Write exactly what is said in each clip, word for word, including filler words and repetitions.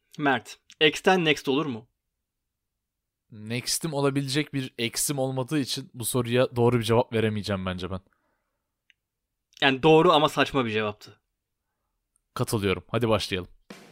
Mert, X'ten Next olur mu? Next'im olabilecek bir eksim olmadığı için bu soruya doğru bir cevap veremeyeceğim bence ben. Yani doğru ama saçma bir cevaptı. Katılıyorum. Hadi başlayalım.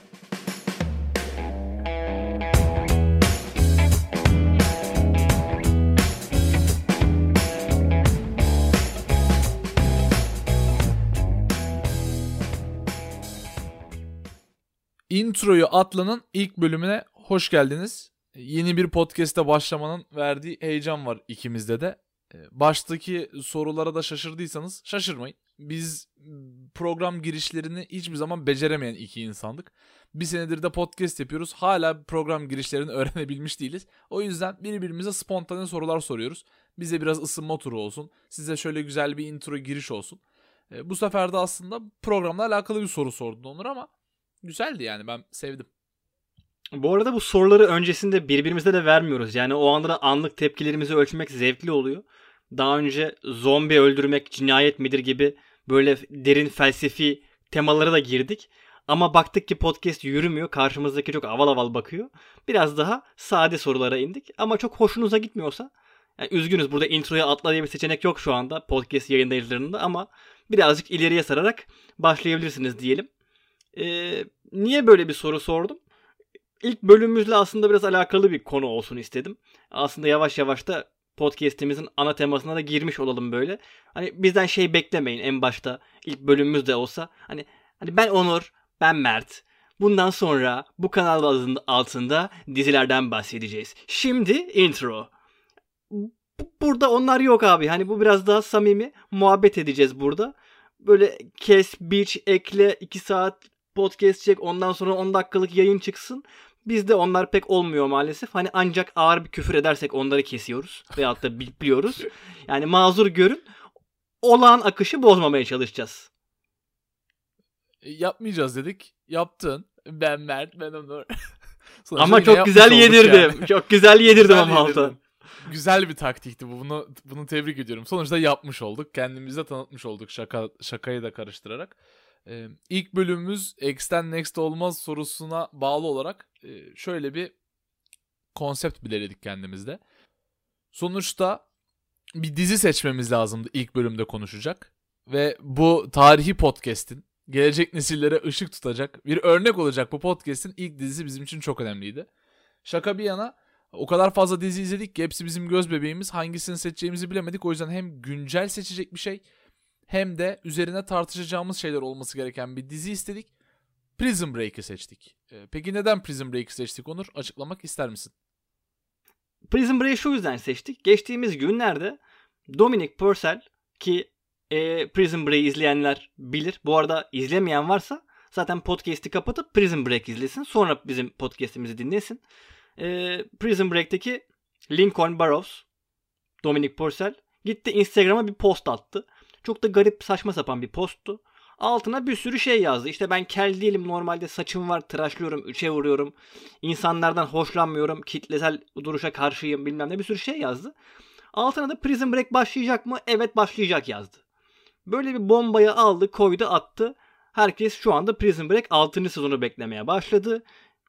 Introyu Atlan'ın ilk bölümüne hoş geldiniz. Yeni bir podcast'e başlamanın verdiği heyecan var ikimizde de. Baştaki sorulara da şaşırdıysanız şaşırmayın. Biz program girişlerini hiçbir zaman beceremeyen iki insandık. Bir senedir de podcast yapıyoruz. Hala program girişlerini öğrenebilmiş değiliz. O yüzden birbirimize spontane sorular soruyoruz. Bize biraz ısınma turu olsun. Size şöyle güzel bir intro giriş olsun. Bu sefer de aslında programla alakalı bir soru sordun Onur ama güzeldi yani, ben sevdim. Bu arada bu soruları öncesinde birbirimize de vermiyoruz. Yani o anda da anlık tepkilerimizi ölçmek zevkli oluyor. Daha önce zombi öldürmek cinayet midir gibi böyle derin felsefi temalara da girdik. Ama baktık ki podcast yürümüyor. Karşımızdaki çok aval aval bakıyor. Biraz daha sade sorulara indik. Ama çok hoşunuza gitmiyorsa, yani üzgünüz, burada introya atla diye bir seçenek yok şu anda podcast yayınlayıcılarında, ama birazcık ileriye sararak başlayabilirsiniz diyelim. Ee, niye böyle bir soru sordum? İlk bölümümüzle aslında biraz alakalı bir konu olsun istedim. Aslında yavaş yavaş da podcast'imizin ana temasına da girmiş olalım böyle. Hani bizden şey beklemeyin en başta, ilk bölümümüz de olsa. Hani hani ben Onur, ben Mert. Bundan sonra bu kanal altında dizilerden bahsedeceğiz. Şimdi intro. Burada onlar yok abi. Hani bu biraz daha samimi muhabbet edeceğiz burada. Böyle kes, biç, ekle, iki saat podcast çek, ondan sonra on dakikalık yayın çıksın. Bizde onlar pek olmuyor maalesef. Hani ancak ağır bir küfür edersek onları kesiyoruz. Veyahut da bipliyoruz. Yani mazur görün. Olağan akışı bozmamaya çalışacağız. Yapmayacağız dedik. Yaptın. Ben Mert, ben Onur. Ama çok güzel yedirdim. Yani. Çok güzel yedirdim güzel ama halta. Güzel bir taktikti bu. Bunu bunu tebrik ediyorum. Sonuçta yapmış olduk. Kendimizi de tanıtmış olduk şaka şakayı da karıştırarak. Ee, ilk bölümümüz X'ten Next olmaz sorusuna bağlı olarak e, şöyle bir konsept belirledik kendimizde. Sonuçta bir dizi seçmemiz lazımdı ilk bölümde konuşacak. Ve bu tarihi podcast'in gelecek nesillere ışık tutacak bir örnek olacak bu podcast'in ilk dizisi bizim için çok önemliydi. Şaka bir yana, o kadar fazla dizi izledik ki hepsi bizim göz bebeğimiz. Hangisini seçeceğimizi bilemedik. O yüzden hem güncel seçecek bir şey hem de üzerine tartışacağımız şeyler olması gereken bir dizi istedik. Prison Break'i seçtik. Peki neden Prison Break'i seçtik Onur? Açıklamak ister misin? Prison Break'i şu yüzden seçtik. Geçtiğimiz günlerde Dominic Purcell, ki e, Prison Break'i izleyenler bilir. Bu arada izlemeyen varsa zaten podcast'i kapatıp Prison Break izlesin. Sonra bizim podcast'imizi dinlesin. E, Prison Break'teki Lincoln Burrows, Dominic Purcell gitti Instagram'a bir post attı. Çok da garip, saçma sapan bir posttu. Altına bir sürü şey yazdı. İşte ben kel değilim, normalde saçım var, tıraşlıyorum, üçe vuruyorum. İnsanlardan hoşlanmıyorum, kitlesel duruşa karşıyım, bilmem ne, bir sürü şey yazdı. Altına da Prison Break başlayacak mı? Evet, başlayacak yazdı. Böyle bir bombayı aldı, koydu, attı. Herkes şu anda Prison Break altıncı sezonu beklemeye başladı.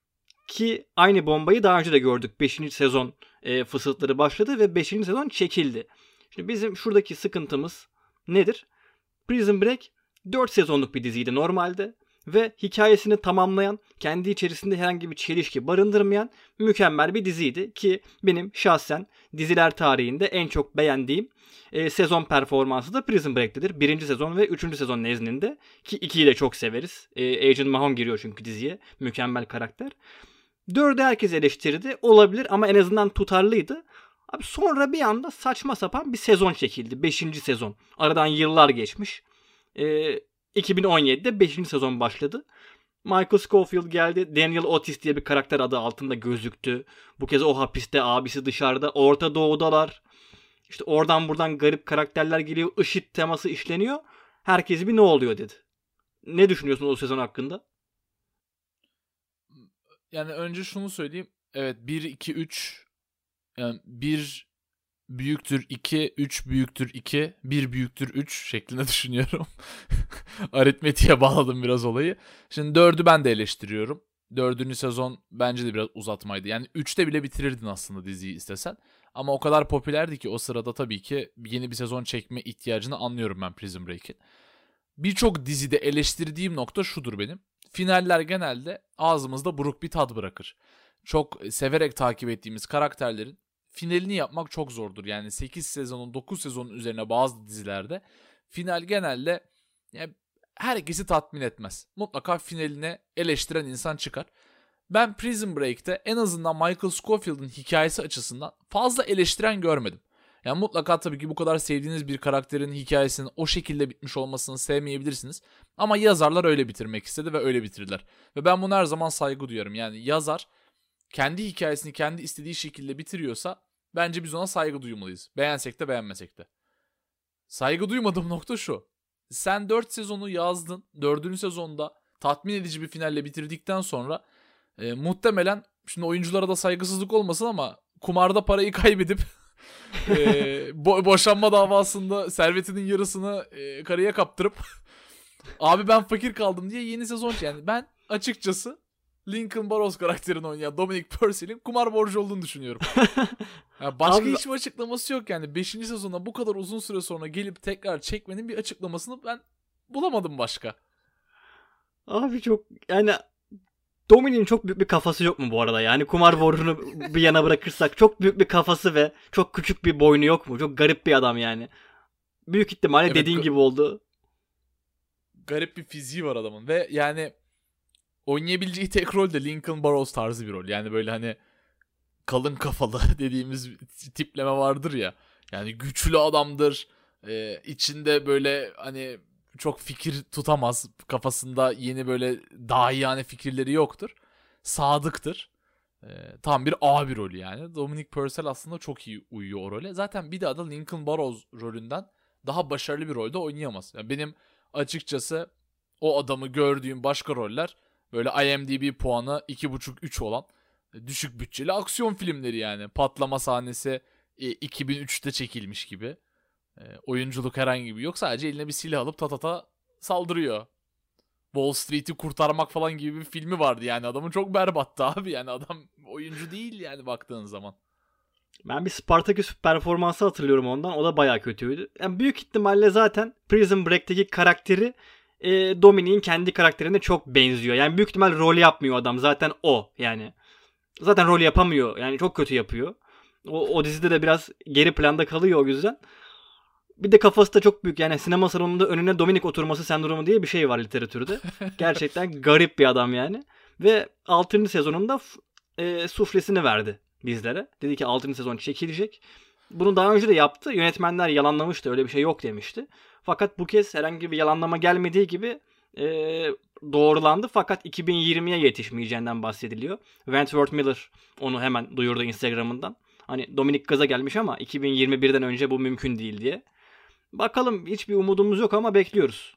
Ki aynı bombayı daha önce de gördük. beşinci sezon e, fısıltıları başladı ve beşinci sezon çekildi. Şimdi bizim şuradaki sıkıntımız nedir? Prison Break dört sezonluk bir diziydi normalde ve hikayesini tamamlayan, kendi içerisinde herhangi bir çelişki barındırmayan mükemmel bir diziydi ki benim şahsen diziler tarihinde en çok beğendiğim e, sezon performansı da Prison Break'tedir. Birinci sezon ve üçüncü sezon nezdinde, ki ikiyi de çok severiz. E, Agent Mahon giriyor çünkü diziye. Mükemmel karakter. Dördü herkes eleştirdi. Olabilir ama en azından tutarlıydı. Abi sonra bir anda saçma sapan bir sezon çekildi. Beşinci sezon. Aradan yıllar geçmiş. Ee, iki bin on yedide beşinci sezon başladı. Michael Scofield geldi. Daniel Otis diye bir karakter adı altında gözüktü. Bu kez o hapiste, abisi dışarıda. Orta Doğu'dalar. İşte oradan buradan garip karakterler geliyor. IŞİD teması işleniyor. Herkes bir ne oluyor dedi. Ne düşünüyorsun o sezon hakkında? Yani önce şunu söyleyeyim. Evet, bir, iki, üç, yani bir büyüktür iki, üç büyüktür iki, bir büyüktür üç şeklinde düşünüyorum. Aritmetiğe bağladım biraz olayı. Şimdi dördü ben de eleştiriyorum. Dördüncü sezon bence de biraz uzatmaydı. Yani üçte bile bitirirdin aslında diziyi istesen. Ama o kadar popülerdi ki o sırada tabii ki yeni bir sezon çekme ihtiyacını anlıyorum ben Prison Break'in. Birçok dizide eleştirdiğim nokta şudur benim. Finaller genelde ağzımızda buruk bir tat bırakır. Çok severek takip ettiğimiz karakterlerin finalini yapmak çok zordur. Yani sekiz sezonun dokuz sezonun üzerine bazı dizilerde final genelde yani herkesi tatmin etmez. Mutlaka finaline eleştiren insan çıkar. Ben Prison Break'te en azından Michael Scofield'ın hikayesi açısından fazla eleştiren görmedim. Yani mutlaka tabii ki bu kadar sevdiğiniz bir karakterin hikayesinin o şekilde bitmiş olmasını sevmeyebilirsiniz. Ama yazarlar öyle bitirmek istedi ve öyle bitirdiler. Ve ben buna her zaman saygı duyuyorum. Yani yazar kendi hikayesini kendi istediği şekilde bitiriyorsa bence biz ona saygı duymalıyız. Beğensek de beğenmesek de. Saygı duymadığım nokta şu. Sen dört sezonu yazdın. dördüncü sezonda tatmin edici bir finalle bitirdikten sonra e, muhtemelen şimdi oyunculara da saygısızlık olmasın ama kumarda parayı kaybedip e, bo- boşanma davasında servetinin yarısını e, karıya kaptırıp abi ben fakir kaldım diye yeni sezon yani ben açıkçası Lincoln Burrows karakterini oynayan Dominic Purcell'in kumar borcu olduğunu düşünüyorum. Yani başka Abi... hiçbir açıklaması yok yani. beşinci sezonda bu kadar uzun süre sonra gelip tekrar çekmenin bir açıklamasını ben bulamadım başka. Abi çok yani Dominic'in çok büyük bir kafası yok mu bu arada? Yani kumar borcunu bir yana bırakırsak çok büyük bir kafası ve çok küçük bir boynu yok mu? Çok garip bir adam yani. Büyük ihtimalle evet, dediğin ga- gibi oldu. Garip bir fiziği var adamın ve yani oynayabileceği tek rol de Lincoln Burrows tarzı bir rol. Yani böyle hani kalın kafalı dediğimiz tipleme vardır ya. Yani güçlü adamdır. Ee, içinde böyle hani çok fikir tutamaz. Kafasında yeni böyle dahiyane fikirleri yoktur. Sadıktır. Ee, tam bir abi rolü yani. Dominic Purcell aslında çok iyi uyuyor o role. Zaten bir daha da Lincoln Burrows rolünden daha başarılı bir rolde oynayamaz. Yani benim açıkçası o adamı gördüğüm başka roller böyle I M D B puanı iki buçuk üç olan düşük bütçeli aksiyon filmleri yani. Patlama sahnesi e, iki bin üçte çekilmiş gibi. E, oyunculuk herhangi bir yok. Sadece eline bir silah alıp tatata saldırıyor. Wall Street'i kurtarmak falan gibi bir filmi vardı yani. Adamın çok berbattı abi. Yani adam oyuncu değil yani baktığın zaman. Ben bir Spartacus performansı hatırlıyorum ondan. O da bayağı kötüydü. Yani büyük ihtimalle zaten Prison Break'teki karakteri e, Dominic'in kendi karakterine çok benziyor. Yani büyük ihtimal rol yapmıyor adam. Zaten o yani. Zaten rol yapamıyor. Yani çok kötü yapıyor. O, o dizide de biraz geri planda kalıyor o yüzden. Bir de kafası da çok büyük. Yani sinema salonunda önüne Dominic oturması sendromu diye bir şey var literatürde. Gerçekten garip bir adam yani. Ve altıncı sezonunda e, suflesini verdi bizlere. Dedi ki altıncı sezon çekilecek. Bunu daha önce de yaptı. Yönetmenler yalanlamıştı. Öyle bir şey yok demişti. Fakat bu kez herhangi bir yalanlama gelmediği gibi e, doğrulandı. Fakat iki bin yirmiye yetişmeyeceğinden bahsediliyor. Wentworth Miller onu hemen duyurdu Instagram'ından. Hani Dominic gaza gelmiş ama iki bin yirmi birden önce bu mümkün değil diye. Bakalım, hiçbir umudumuz yok ama bekliyoruz.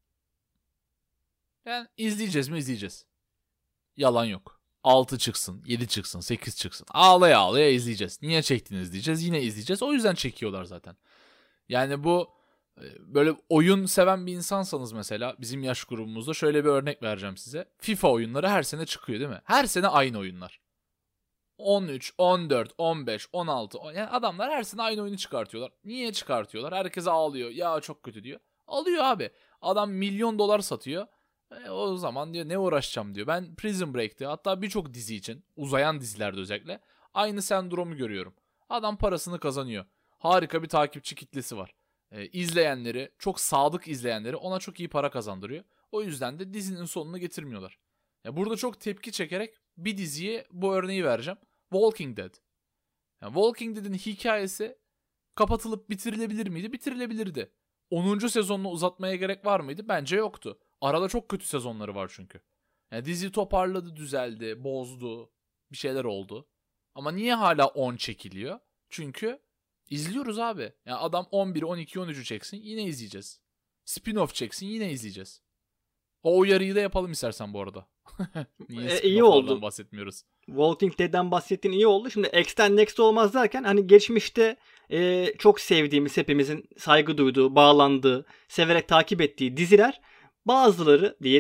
Yani izleyeceğiz mi izleyeceğiz. Yalan yok. altı çıksın, yedi çıksın, sekiz çıksın. Ağlaya ağlaya izleyeceğiz. Niye çektiniz diyeceğiz. Yine izleyeceğiz. O yüzden çekiyorlar zaten. Yani bu böyle oyun seven bir insansanız mesela bizim yaş grubumuzda şöyle bir örnek vereceğim size. FIFA oyunları her sene çıkıyor değil mi? Her sene aynı oyunlar. on üç, on dört, on beş, on altı. Yani adamlar her sene aynı oyunu çıkartıyorlar. Niye çıkartıyorlar? Herkes ağlıyor. Ya çok kötü diyor. Alıyor abi. Adam milyon dolar satıyor. E, o zaman diyor ne uğraşacağım diyor. Ben Prison Break'te hatta birçok dizi için uzayan dizilerde özellikle aynı sendromu görüyorum. Adam parasını kazanıyor. Harika bir takipçi kitlesi var. E, izleyenleri, çok sadık izleyenleri ona çok iyi para kazandırıyor. O yüzden de dizinin sonunu getirmiyorlar. Ya burada çok tepki çekerek bir diziye bu örneği vereceğim. Walking Dead. Yani Walking Dead'in hikayesi kapatılıp bitirilebilir miydi? Bitirilebilirdi. onuncu sezonunu uzatmaya gerek var mıydı? Bence yoktu. Arada çok kötü sezonları var çünkü. Yani dizi toparladı, düzeldi, bozdu. Bir şeyler oldu. Ama niye hala on çekiliyor? Çünkü izliyoruz abi. Yani adam on bir, on iki, on üçü çeksin yine izleyeceğiz. Spin-off çeksin yine izleyeceğiz. O uyarıyı da yapalım istersen bu arada. Niye e, iyi oldu. Bahsetmiyoruz. Walking Dead'den bahsettiğin iyi oldu. Şimdi X'ten Next olmaz derken hani geçmişte e, çok sevdiğimiz, hepimizin saygı duyduğu, bağlandığı, severek takip ettiği diziler, bazıları diyelim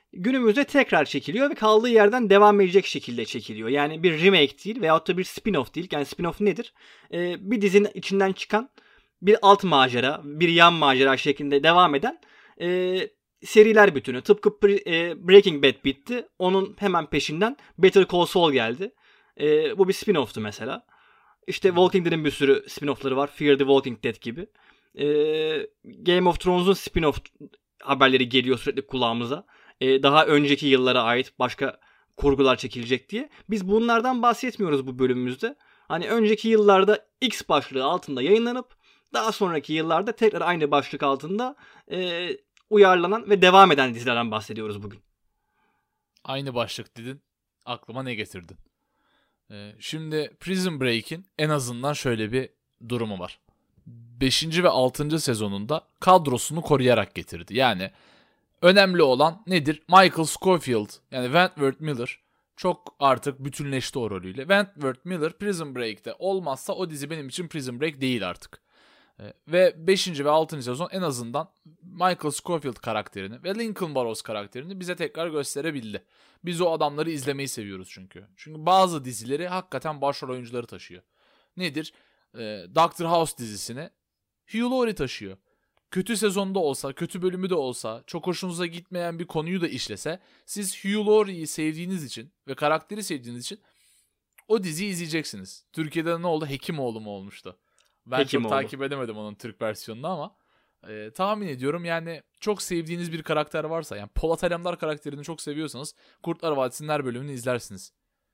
günümüzde tekrar çekiliyor ve kaldığı yerden devam edecek şekilde çekiliyor. Yani bir remake değil veyahut da bir spin-off değil. Yani spin-off nedir? Ee, bir dizinin içinden çıkan bir alt macera, bir yan macera şeklinde devam eden e, seriler bütünü. Tıpkı e, Breaking Bad bitti. Onun hemen peşinden Better Call Saul geldi. E, bu bir spin-off'tu mesela. İşte Walking Dead'in bir sürü spin-off'ları var. Fear the Walking Dead gibi. E, Game of Thrones'un spin-off haberleri geliyor sürekli kulağımıza. E, daha önceki yıllara ait başka kurgular çekilecek diye. Biz bunlardan bahsetmiyoruz bu bölümümüzde. Hani önceki yıllarda X başlığı altında yayınlanıp daha sonraki yıllarda tekrar aynı başlık altında e, uyarlanan ve devam eden dizilerden bahsediyoruz bugün. Aynı başlık dedin. Aklıma ne getirdin? Ee, şimdi Prison Break'in en azından şöyle bir durumu var. beşinci ve altıncı sezonunda kadrosunu koruyarak getirdi. Yani önemli olan nedir? Michael Scofield yani Wentworth Miller çok artık bütünleşti o rolüyle. Wentworth Miller Prison Break'te olmazsa o dizi benim için Prison Break değil artık. Ee, ve beşinci ve altıncı sezon en azından Michael Scofield karakterini ve Lincoln Burrows karakterini bize tekrar gösterebildi. Biz o adamları izlemeyi seviyoruz çünkü. Çünkü bazı dizileri hakikaten başrol oyuncuları taşıyor. Nedir? Ee, Doctor House dizisini Hugh Laurie taşıyor. Kötü sezonda olsa, kötü bölümü de olsa, çok hoşunuza gitmeyen bir konuyu da işlese, siz Hugh Laurie'yi sevdiğiniz için ve karakteri sevdiğiniz için o diziyi izleyeceksiniz. Türkiye'de ne oldu? Hekimoğlu mu olmuştu? Ben Hekimoğlu. Çok takip edemedim onun Türk versiyonunu ama e, tahmin ediyorum yani çok sevdiğiniz bir karakter varsa, yani Polat Alemdar karakterini çok seviyorsanız Kurtlar Vadisi'nin her bölümünü izlersiniz.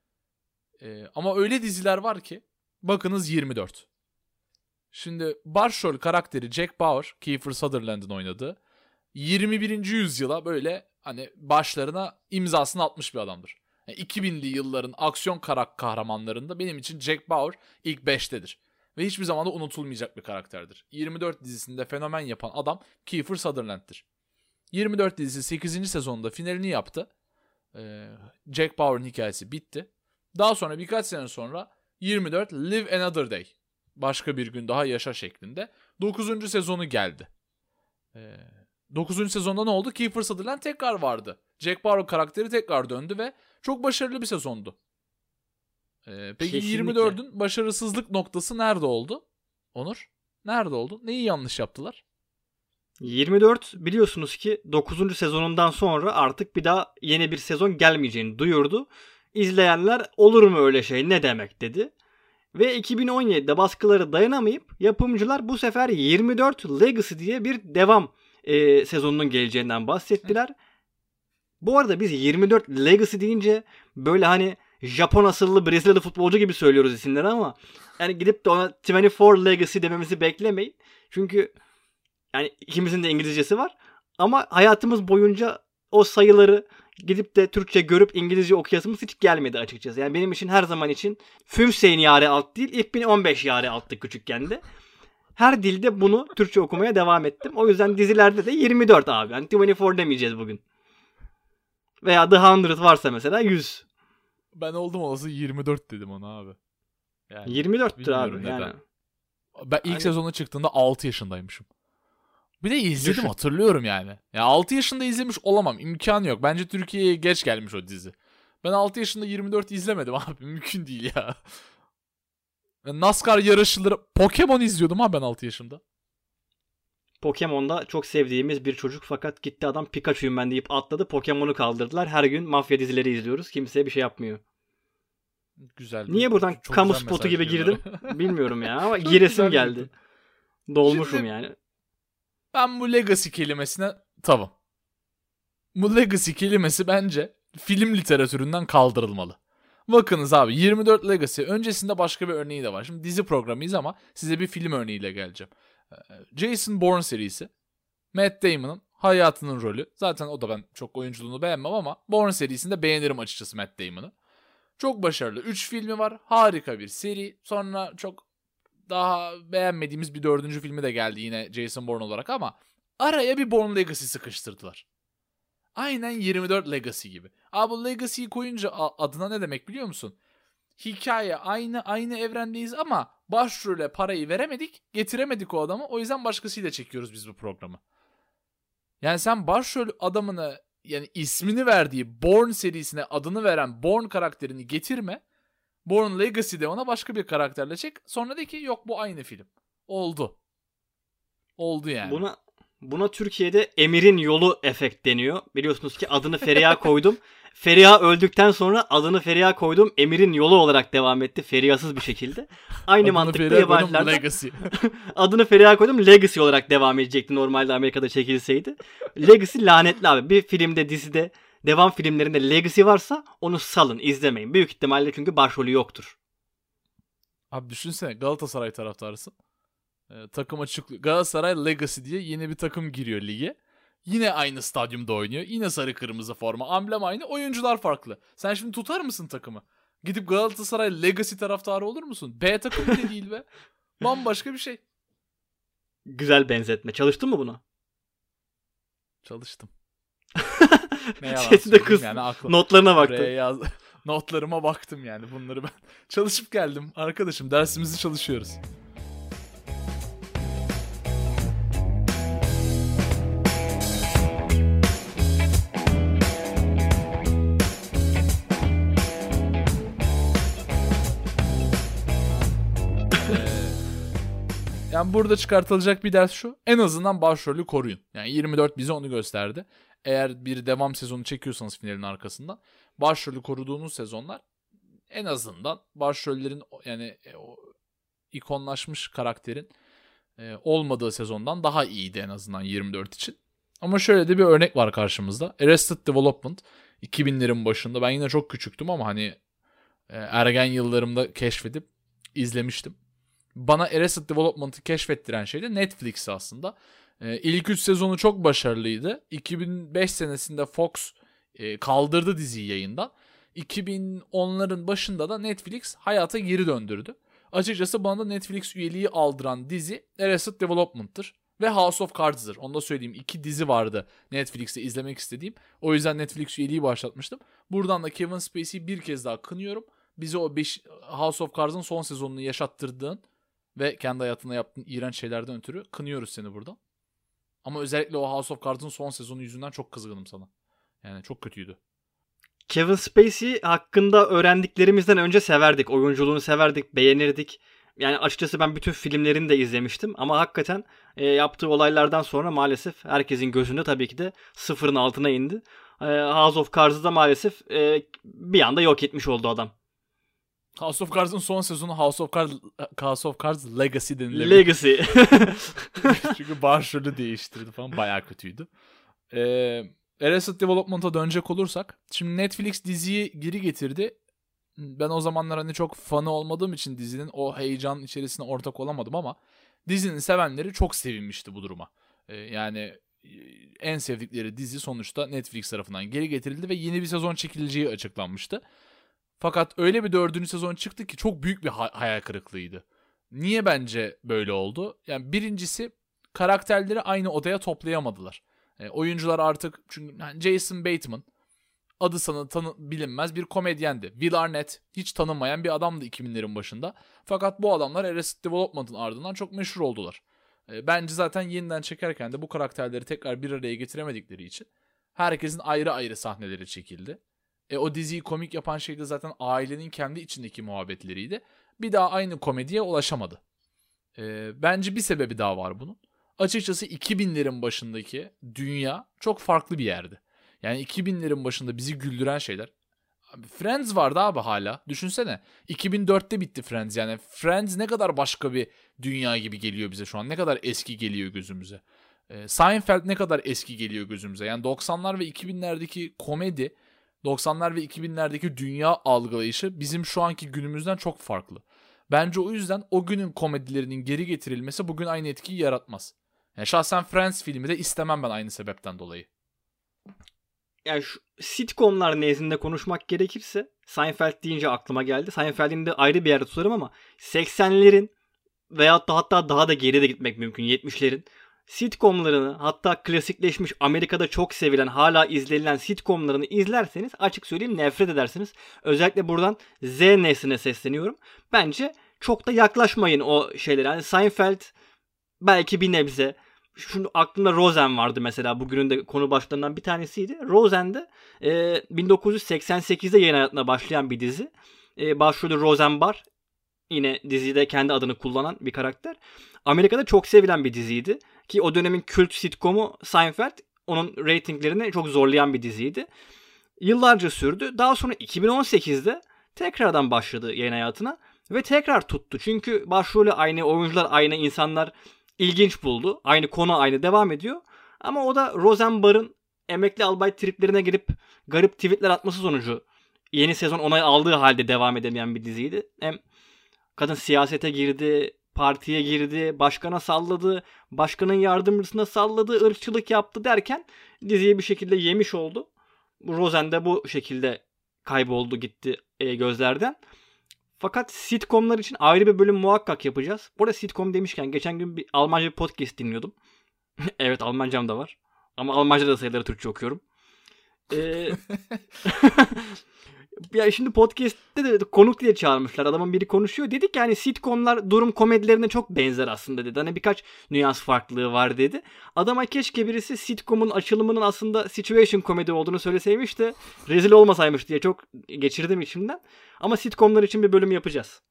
E, ama öyle diziler var ki bakınız yirmi dört. Şimdi başrol karakteri Jack Bauer, Kiefer Sutherland'ın oynadığı, yirmi birinci yüzyıla böyle hani başlarına imzasını atmış bir adamdır. Yani iki binli yılların aksiyon karak kahramanlarında benim için Jack Bauer ilk beştedir. Ve hiçbir zaman da unutulmayacak bir karakterdir. yirmi dört dizisinde fenomen yapan adam Kiefer Sutherland'tir. yirmi dört dizisi sekizinci sezonunda finalini yaptı. Ee, Jack Bauer'ın hikayesi bitti. Daha sonra birkaç sene sonra yirmi dört Live Another Day, başka bir gün daha yaşa şeklinde dokuzuncu sezonu geldi. Ee, dokuzuncu sezonda ne oldu? Kiefer Sutherland tekrar vardı. Jack Bauer karakteri tekrar döndü ve çok başarılı bir sezondu. Ee, peki Kesinlikle. yirmi dördün başarısızlık noktası nerede oldu? Onur? Nerede oldu? Neyi yanlış yaptılar? yirmi dört biliyorsunuz ki dokuzuncu sezonundan sonra artık bir daha yeni bir sezon gelmeyeceğini duyurdu. İzleyenler olur mu öyle şey, ne demek dedi. Ve iki bin on yedide baskıları dayanamayıp yapımcılar bu sefer yirmi dört Legacy diye bir devam e, sezonunun geleceğinden bahsettiler. Hı. Bu arada biz yirmi dört Legacy deyince böyle hani Japon asıllı Brezilyalı futbolcu gibi söylüyoruz isimleri ama yani gidip de ona yirmi dört Legacy dememizi beklemeyin. Çünkü yani ikimizin de İngilizcesi var ama hayatımız boyunca o sayıları gidip de Türkçe görüp İngilizce okuyasımız hiç gelmedi açıkçası. Yani benim için her zaman için fünfzehn Jahre alt değil, ich bin on beş Jahre alttı küçükken de. Her dilde bunu Türkçe okumaya devam ettim. O yüzden dizilerde de yirmi dört abi. Yani yirmi dört demeyeceğiz bugün. Veya The yüz varsa mesela yüz. Ben oldum olası yirmi dört dedim ona abi. Yani yirmi dörttür abi. Neden. Yani. Ben ilk hani... sezonu çıktığında altı yaşındaymışım. Bir de izledim, düşün. Hatırlıyorum yani. Ya altı yaşında izlemiş olamam. İmkanı yok. Bence Türkiye'ye geç gelmiş o dizi. Ben altı yaşında yirmi dört izlemedim abi. Mümkün değil ya. Ben NASCAR yarışçıları, Pokemon izliyordum ha ben altı yaşında. Pokemon'da çok sevdiğimiz bir çocuk fakat gitti adam Pikachu'yum ben deyip atladı. Pokemon'u kaldırdılar. Her gün mafya dizileri izliyoruz. Kimseye bir şey yapmıyor. Güzel. Niye buradan kamu spotu gibi girdim? Bilmiyorum ya ama giresim geldi. Dolmuşum Şimdi... yani. Ben bu legacy kelimesine tamam. Bu legacy kelimesi bence film literatüründen kaldırılmalı. Bakınız abi yirmi dört Legacy öncesinde başka bir örneği de var. Şimdi dizi programıyız ama size bir film örneğiyle geleceğim. Jason Bourne serisi. Matt Damon'ın hayatının rolü. Zaten o da ben çok oyunculuğunu beğenmem ama Bourne serisinde beğenirim açıkçası Matt Damon'ı. Çok başarılı. üç filmi var. Harika bir seri. Sonra çok daha beğenmediğimiz bir dördüncü filmi de geldi yine Jason Bourne olarak ama araya bir Bourne Legacy sıkıştırdılar. Aynen yirmi dört Legacy gibi. Abi bu Legacy'yi koyunca adına ne demek biliyor musun? Hikaye aynı aynı evrendeyiz ama başrole parayı veremedik, getiremedik o adamı. O yüzden başkasıyla çekiyoruz biz bu programı. Yani sen başrol adamını yani ismini verdiği Bourne serisine adını veren Bourne karakterini getirme. Bourne Legacy'de ona başka bir karakterle çek. Sonra de ki yok bu aynı film. Oldu. Oldu yani. Buna buna Türkiye'de Emir'in yolu efekt deniyor. Biliyorsunuz ki adını Feriha koydum. Feriha öldükten sonra adını Feriha koydum. Emir'in yolu olarak devam etti. Ferihasız bir şekilde. Aynı adını mantıklı Feriha yabancılarda. Legacy. Adını Feriha koydum. Legacy olarak devam edecekti normalde Amerika'da çekilseydi. Legacy lanetli abi. Bir filmde, dizide, devam filmlerinde Legacy varsa onu salın, izlemeyin. Büyük ihtimalle çünkü başrolü yoktur. Abi düşünsene Galatasaray taraftarısın. Ee, takım açıklıyor. Galatasaray Legacy diye yeni bir takım giriyor lige. Yine aynı stadyumda oynuyor. Yine sarı kırmızı forma. Amblem aynı. Oyuncular farklı. Sen şimdi tutar mısın takımı? Gidip Galatasaray Legacy taraftarı olur musun? B takım bile değil be. Bambaşka bir şey. Güzel benzetme. Çalıştın mı buna? Çalıştım. Ne yalan Sesi de kız. Yani aklım. Notlarına baktım. Yaz... Notlarıma baktım yani. Bunları ben çalışıp geldim. Arkadaşım dersimizi çalışıyoruz. Yani burada çıkartılacak bir ders şu. En azından başrolü koruyun. Yani yirmi dört bize onu gösterdi. Eğer bir devam sezonu çekiyorsanız finalin arkasından başrolü koruduğunuz sezonlar en azından başrollerin yani o ikonlaşmış karakterin e, olmadığı sezondan daha iyiydi en azından yirmi dört için. Ama şöyle de bir örnek var karşımızda. Arrested Development iki binlerin başında ben yine çok küçüktüm ama hani e, ergen yıllarımda keşfedip izlemiştim. Bana Arrested Development'ı keşfettiren şey de Netflix'ti aslında. Ee, ilk üç sezonu çok başarılıydı. iki bin beş senesinde Fox e, kaldırdı diziyi yayından. iki bin onların başında da Netflix hayata geri döndürdü. Açıkçası bana da Netflix üyeliği aldıran dizi Arrested Development'tır. Ve House of Cards'dır. Onu da söyleyeyim. İki dizi vardı Netflix'te izlemek istediğim. O yüzden Netflix üyeliği başlatmıştım. Buradan da Kevin Spacey'i bir kez daha kınıyorum. Bize o beş, House of Cards'ın son sezonunu yaşattırdığın ve kendi hayatında yaptığın iğrenç şeylerden ötürü kınıyoruz seni buradan. Ama özellikle o House of Cards'ın son sezonu yüzünden çok kızgınım sana. Yani çok kötüydü. Kevin Spacey hakkında öğrendiklerimizden önce severdik. Oyunculuğunu severdik, beğenirdik. Yani açıkçası ben bütün filmlerini de izlemiştim. Ama hakikaten e, yaptığı olaylardan sonra maalesef herkesin gözünde tabii ki de sıfırın altına indi. E, House of Cards'ı da maalesef e, bir anda yok etmiş oldu adam. House of Cards'ın son sezonu House of Cards, House of Cards Legacy denilebilir. Legacy. Çünkü başrolü değiştirdi falan. Bayağı kötüydü. Ee, Arrested Development'a dönecek olursak. Şimdi Netflix diziyi geri getirdi. Ben o zamanlar hani çok fanı olmadığım için dizinin o heyecan içerisine ortak olamadım ama dizinin sevenleri çok sevinmişti bu duruma. Ee, yani en sevdikleri dizi sonuçta Netflix tarafından geri getirildi ve yeni bir sezon çekileceği açıklanmıştı. Fakat öyle bir dördüncü sezon çıktı ki çok büyük bir hay- hayal kırıklığıydı. Niye bence böyle oldu? Yani birincisi karakterleri aynı odaya toplayamadılar. E, oyuncular artık çünkü yani Jason Bateman adı sana tanı- bilinmez bir komedyendi. Will Arnett hiç tanınmayan bir adamdı iki binlerin başında. Fakat bu adamlar Arrested Development'ın ardından çok meşhur oldular. E, bence zaten yeniden çekerken de bu karakterleri tekrar bir araya getiremedikleri için herkesin ayrı ayrı sahneleri çekildi. E, o diziyi komik yapan şey de zaten ailenin kendi içindeki muhabbetleriydi. Bir daha aynı komediye ulaşamadı. E, bence bir sebebi daha var bunun. Açıkçası iki binlerin başındaki dünya çok farklı bir yerdi. Yani iki binlerin başında bizi güldüren şeyler. Friends vardı abi hala. Düşünsene. iki bin dörtte bitti Friends. Yani Friends ne kadar başka bir dünya gibi geliyor bize şu an. Ne kadar eski geliyor gözümüze. E, Seinfeld ne kadar eski geliyor gözümüze. Yani doksanlar ve iki binlerdeki komedi, doksanlar ve iki binlerdeki dünya algılayışı bizim şu anki günümüzden çok farklı. Bence o yüzden o günün komedilerinin geri getirilmesi bugün aynı etkiyi yaratmaz. Yani şahsen Friends filmi de istemem ben aynı sebepten dolayı. Yani şu sitcomlar nezdinde konuşmak gerekirse Seinfeld deyince aklıma geldi. Seinfeld'in de ayrı bir yerde tutarım ama seksenlerin veyahut da hatta daha da geride gitmek mümkün yetmişlerin sitcomlarını, hatta klasikleşmiş Amerika'da çok sevilen, hala izlenilen sitcomlarını izlerseniz açık söyleyeyim nefret edersiniz. Özellikle buradan Z nesline sesleniyorum. Bence çok da yaklaşmayın o şeylere. Yani Seinfeld belki bir nebze, Şunu aklımda Roseanne vardı mesela, bugünün de konu başlarından bir tanesiydi. Roseanne'de e, bin dokuz yüz seksen sekizde yayın hayatına başlayan bir dizi. E, başrolü Roseanne Barr. Yine dizide kendi adını kullanan bir karakter. Amerika'da çok sevilen bir diziydi. Ki o dönemin kült sitcomu Seinfeld onun reytinglerini çok zorlayan bir diziydi. Yıllarca sürdü. Daha sonra iki bin on sekizde tekrardan başladı yayın hayatına. Ve tekrar tuttu. Çünkü başrolü aynı, oyuncular aynı, insanlar ilginç buldu. Aynı konu aynı devam ediyor. Ama o da Roseanne Barr'ın emekli albay triplerine girip garip tweetler atması sonucu yeni sezon onay aldığı halde devam edemeyen bir diziydi. Hem kadın siyasete girdi, partiye girdi, başkana salladı, başkanın yardımcısına salladı, ırkçılık yaptı derken diziyi bir şekilde yemiş oldu. Roseanne de bu şekilde kayboldu gitti e, gözlerden. Fakat sitcomlar için ayrı bir bölüm muhakkak yapacağız. Bu arada sitcom demişken geçen gün bir Almanca bir podcast dinliyordum. Evet, Almancam da var. Ama Almanca da sayıları Türkçe okuyorum. Ee... Ya şimdi podcast'te de konuk diye çağırmışlar. Adamın biri konuşuyor. Dedik yani sitcomlar durum komedilerine çok benzer aslında dedi. Hani birkaç nüans farklılığı var dedi. Adama keşke birisi sitcom'un açılımının aslında situation komedi olduğunu söyleseymiş de rezil olmasaymış diye çok geçirdim içimden. Ama sitcomlar için bir bölüm yapacağız.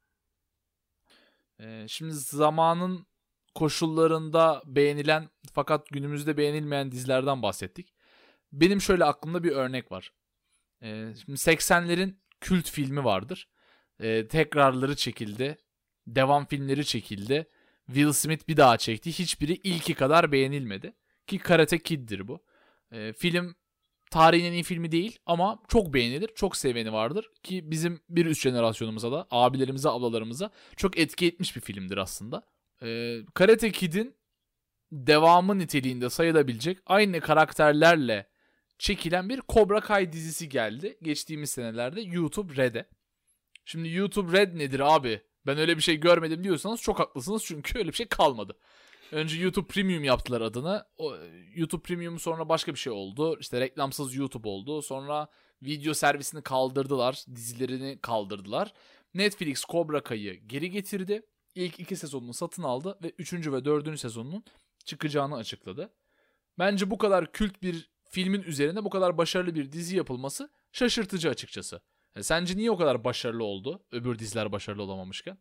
Ee, şimdi zamanın koşullarında beğenilen fakat günümüzde beğenilmeyen dizilerden bahsettik. Benim şöyle aklımda bir örnek var. Ee, şimdi seksenlerin kült filmi vardır. Ee, tekrarları çekildi. Devam filmleri çekildi. Will Smith bir daha çekti. Hiçbiri ilki kadar beğenilmedi. Ki Karate Kid'dir bu. Ee, film tarihin en iyi filmi değil ama çok beğenilir. Çok seveni vardır. Ki bizim bir üst jenerasyonumuza da, abilerimize, ablalarımıza çok etki etmiş bir filmdir aslında. Ee, Karate Kid'in devamı niteliğinde sayılabilecek aynı karakterlerle çekilen bir Cobra Kai dizisi geldi geçtiğimiz senelerde YouTube Red'e. Şimdi YouTube Red nedir abi? Ben öyle bir şey görmedim diyorsanız çok haklısınız çünkü öyle bir şey kalmadı. Önce YouTube Premium yaptılar adını. O, YouTube Premium sonra başka bir şey oldu. İşte reklamsız YouTube oldu. Sonra video servisini kaldırdılar. Dizilerini kaldırdılar. Netflix Cobra Kai'yi geri getirdi. İlk iki sezonunu satın aldı ve üçüncü ve dördüncü sezonunun çıkacağını açıkladı. Bence bu kadar kült bir filmin üzerine bu kadar başarılı bir dizi yapılması şaşırtıcı açıkçası. E, sence niye o kadar başarılı oldu? Öbür diziler başarılı olamamışken.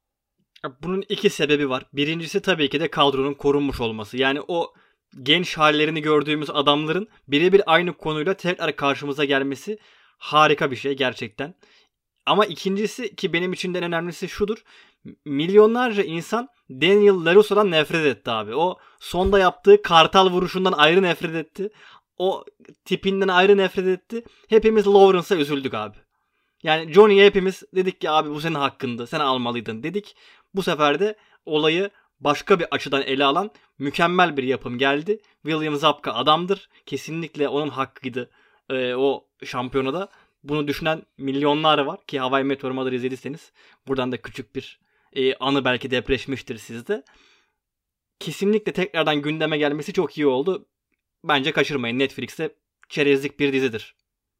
Bunun iki sebebi var. Birincisi tabii ki de kadronun korunmuş olması. Yani o genç hallerini gördüğümüz adamların birebir aynı konuyla tekrar karşımıza gelmesi harika bir şey gerçekten. Ama ikincisi ki benim için de en önemlisi şudur. Milyonlarca insan Daniel LaRusso'dan nefret etti abi. O sonda yaptığı kartal vuruşundan ayrı nefret etti. O tipinden ayrı nefret etti. Hepimiz Lawrence'a üzüldük abi. Yani Johnny'ye hepimiz dedik ki abi bu senin hakkındı. Sen almalıydın dedik. Bu sefer de olayı başka bir açıdan ele alan mükemmel bir yapım geldi. William Zabka adamdır. Kesinlikle onun hakkıydı ee, o şampiyonada. Bunu düşünen milyonlar var ki Hawaii Meteor Mother izlediyseniz buradan da küçük bir e, anı belki depreşmiştir sizde. Kesinlikle tekrardan gündeme gelmesi çok iyi oldu. Bence kaçırmayın. Netflix'te çerezlik bir dizidir.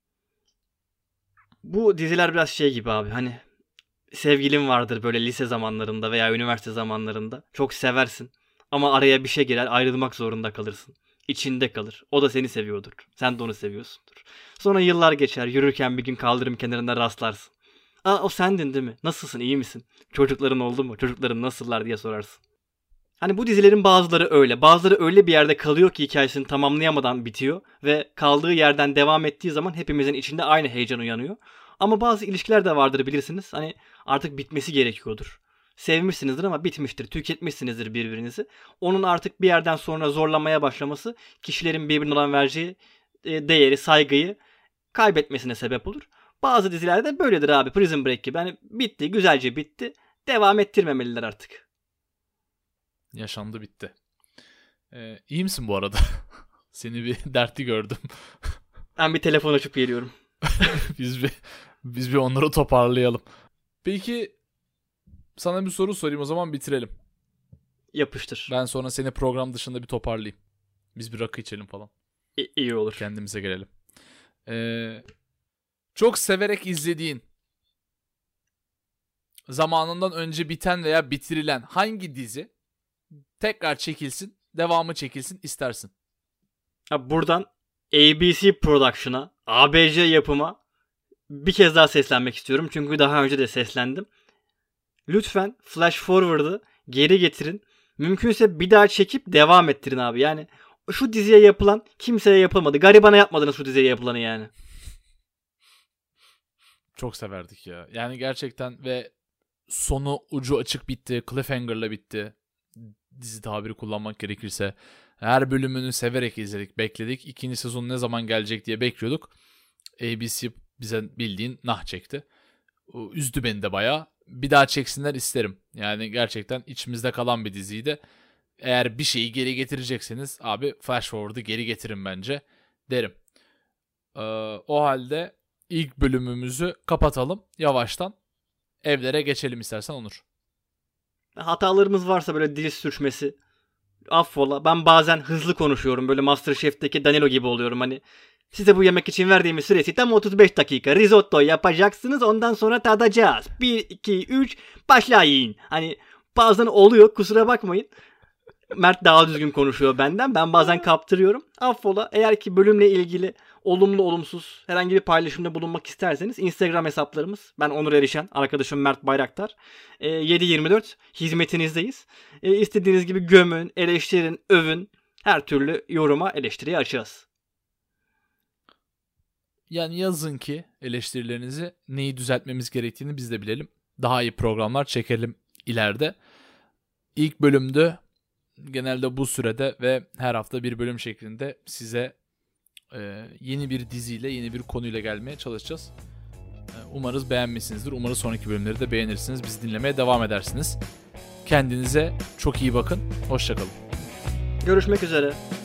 Bu diziler biraz şey gibi abi, hani sevgilin vardır böyle lise zamanlarında veya üniversite zamanlarında. Çok seversin ama araya bir şey girer, ayrılmak zorunda kalırsın. İçinde kalır. O da seni seviyordur. Sen de onu seviyorsundur. Sonra yıllar geçer. Yürürken bir gün kaldırım kenarında rastlarsın. Aa, o sendin değil mi? Nasılsın? İyi misin? Çocukların oldu mu? Çocukların nasıllar diye sorarsın. Hani bu dizilerin bazıları öyle. Bazıları öyle bir yerde kalıyor ki hikayesini tamamlayamadan bitiyor. Ve kaldığı yerden devam ettiği zaman hepimizin içinde aynı heyecan uyanıyor. Ama bazı ilişkiler de vardır bilirsiniz. Hani artık bitmesi gerekiyordur. Sevmişsinizdir ama bitmiştir. Tüketmişsinizdir birbirinizi. Onun artık bir yerden sonra zorlamaya başlaması kişilerin birbirine olan vereceği değeri, saygıyı kaybetmesine sebep olur. Bazı dizilerde böyledir abi. Prison Break gibi. Hani bitti, güzelce bitti. Devam ettirmemeliler artık. Yaşandı, bitti. Ee, iyi misin bu arada? Seni bir dertli gördüm. Ben bir telefon açıp geliyorum. biz bir biz bir onları toparlayalım. Peki sana bir soru sorayım, o zaman bitirelim. Yapıştır. Ben sonra seni program dışında bir toparlayayım. Biz bir rakı içelim falan. İ- iyi olur. Kendimize gelelim. Ee, çok severek izlediğin, zamanından önce biten veya bitirilen hangi dizi tekrar çekilsin devamı çekilsin istersin? Ya buradan A B C Production'a, A B C yapıma bir kez daha seslenmek istiyorum. Çünkü daha önce de seslendim. Lütfen Flash Forward'ı geri getirin. Mümkünse bir daha çekip devam ettirin abi. Yani şu diziye yapılan kimseye yapılmadı. Garibana yapmadınız şu diziye yapılanı yani. Çok severdik ya. Yani gerçekten ve sonu ucu açık bitti. Cliffhanger'la bitti. Dizi tabiri kullanmak gerekirse. Her bölümünü severek izledik, bekledik. İkinci sezon ne zaman gelecek diye bekliyorduk. A B C bize bildiğin nah çekti. Üzdü beni de bayağı. Bir daha çeksinler isterim. Yani gerçekten içimizde kalan bir diziydi. Eğer bir şeyi geri getirecekseniz abi Flash Forward'ı geri getirin bence derim. Ee, o halde ilk bölümümüzü kapatalım yavaştan. Evlere geçelim istersen Onur. Hatalarımız varsa böyle dil sürçmesi affola. Ben bazen hızlı konuşuyorum. Böyle MasterChef'teki Danilo gibi oluyorum. Hani size bu yemek için verdiğimiz süresi tam otuz beş dakika. Risotto yapacaksınız, ondan sonra tadacağız. bir, iki, üç başlayın. Hani bazen oluyor, kusura bakmayın. Mert daha düzgün konuşuyor benden. Ben bazen kaptırıyorum. Affola. Eğer ki bölümle ilgili olumlu olumsuz herhangi bir paylaşımda bulunmak isterseniz Instagram hesaplarımız. Ben Onur Erişen, arkadaşım Mert Bayraktar. E, yedi yirmi dört hizmetinizdeyiz. E, istediğiniz gibi gömün, eleştirin, övün. Her türlü yoruma, eleştiriye açığız. Yani yazın ki eleştirilerinizi, neyi düzeltmemiz gerektiğini biz de bilelim. Daha iyi programlar çekelim ileride. İlk bölümde genelde bu sürede ve her hafta bir bölüm şeklinde size e, yeni bir diziyle, yeni bir konuyla gelmeye çalışacağız. E, umarız beğenmişsinizdir. Umarız sonraki bölümleri de beğenirsiniz. Bizi dinlemeye devam edersiniz. Kendinize çok iyi bakın. Hoşça kalın. Görüşmek üzere.